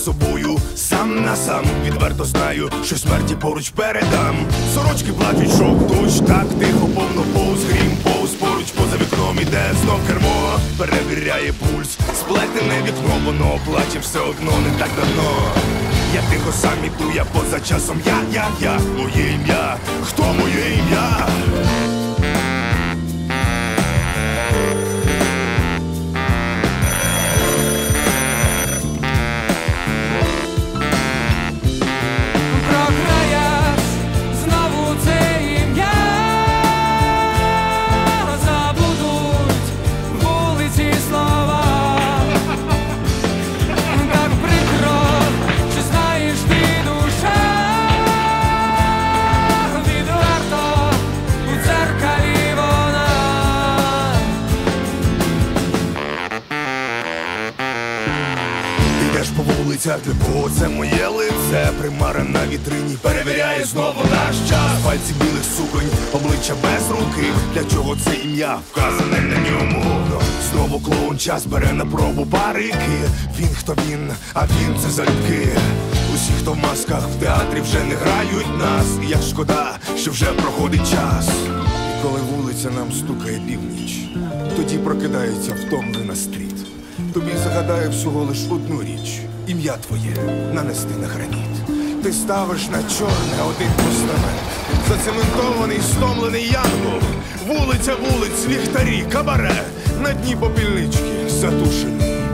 собою сам на сам. Відверто знаю, що смерті поруч передам. Сорочки плачуть, шов дощ, так тихо, повно повз, грім, повз, поруч поза вікном іде знов кермо. Перевіряє пульс, сплетене вікно, воно плаче все одно не так давно. Я тихо сам іду, я поза часом, я, моє ім'я, хто моє ім'я? По вулицях, для кого це моє лице, примара на вітрині перевіряє знову наш час. Пальці білих суконь, обличчя без руки. Для чого це ім'я вказане на ньому? Знову клоун, час бере на пробу парики. Він хто він, а він це залюбки. Усі, хто в масках в театрі вже не грають нас. І як шкода, що вже проходить час. І коли вулиця нам стукає північ, тоді прокидається втомлена стріт. Тобі загадає всього лиш одну річ: ім'я твоє нанести на граніт. Ти ставиш на чорне один постамент, зацементований, стомлений янгол. Вулиця вулиць, ліхтарі, кабаре, на дні попільнички затушені.